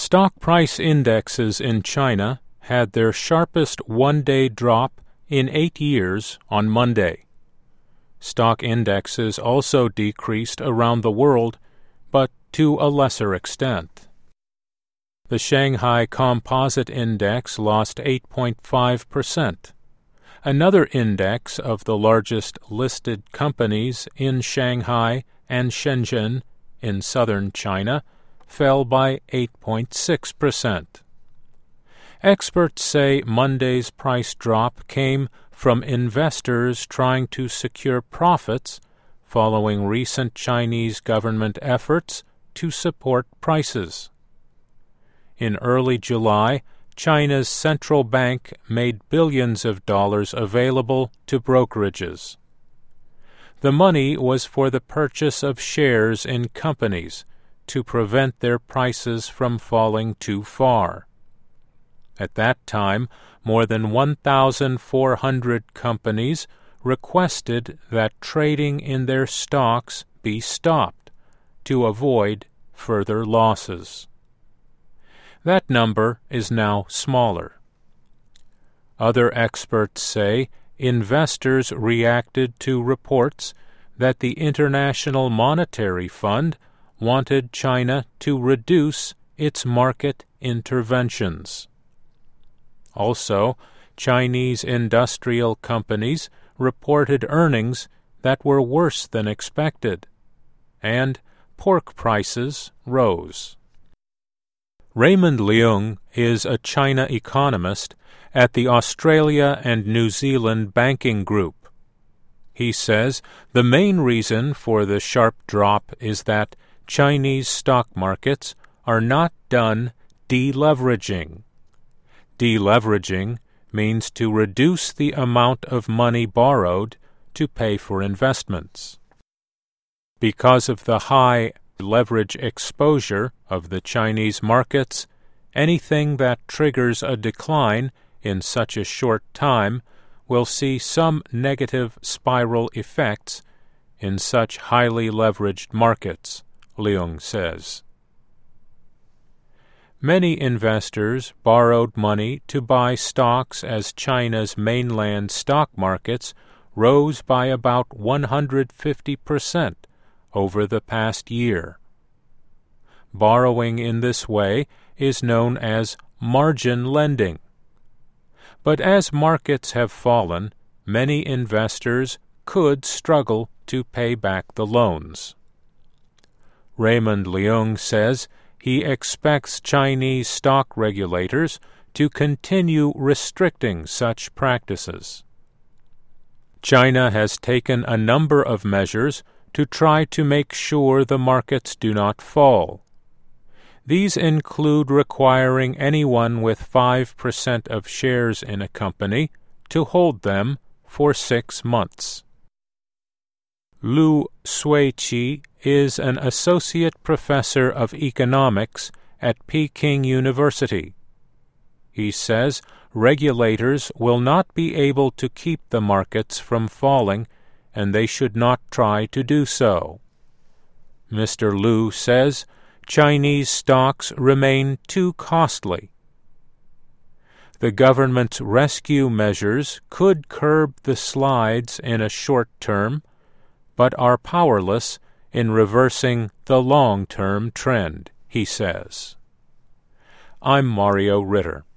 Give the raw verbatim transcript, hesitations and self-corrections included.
Stock price indexes in China had their sharpest one-day drop in eight years on Monday. Stock indexes also decreased around the world, but to a lesser extent. The Shanghai Composite Index lost eight point five percent. Another index of the largest listed companies in Shanghai and Shenzhen in southern China fell by eight point six percent. Experts say Monday's price drop came from investors trying to secure profits following recent Chinese government efforts to support prices. In early July, China's central bank made billions of dollars available to brokerages. The money was for the purchase of shares in companies to prevent their prices from falling too far. At that time, more than one thousand four hundred companies requested that trading in their stocks be stopped to avoid further losses. That number is now smaller. Other experts say investors reacted to reports that the International Monetary Fund wanted China to reduce its market interventions. Also, Chinese industrial companies reported earnings that were worse than expected, and pork prices rose. Raymond Leung is a China economist at the Australia and New Zealand Banking Group. He says the main reason for the sharp drop is that Chinese stock markets are not done deleveraging. Deleveraging means to reduce the amount of money borrowed to pay for investments. Because of the high leverage exposure of the Chinese markets, anything that triggers a decline in such a short time will see some negative spiral effects in such highly leveraged markets, Leung says. Many investors borrowed money to buy stocks as China's mainland stock markets rose by about one hundred fifty percent over the past year. Borrowing in this way is known as margin lending. But as markets have fallen, many investors could struggle to pay back the loans. Raymond Leung says he expects Chinese stock regulators to continue restricting such practices. China has taken a number of measures to try to make sure the markets do not fall. These include requiring anyone with five percent of shares in a company to hold them for six months. Lu Suiqi is an associate professor of economics at Peking University. He says regulators will not be able to keep the markets from falling, and they should not try to do so. Mister Lu says Chinese stocks remain too costly. The government's rescue measures could curb the slides in a short term, but are powerless in reversing the long-term trend, he says. I'm Mario Ritter.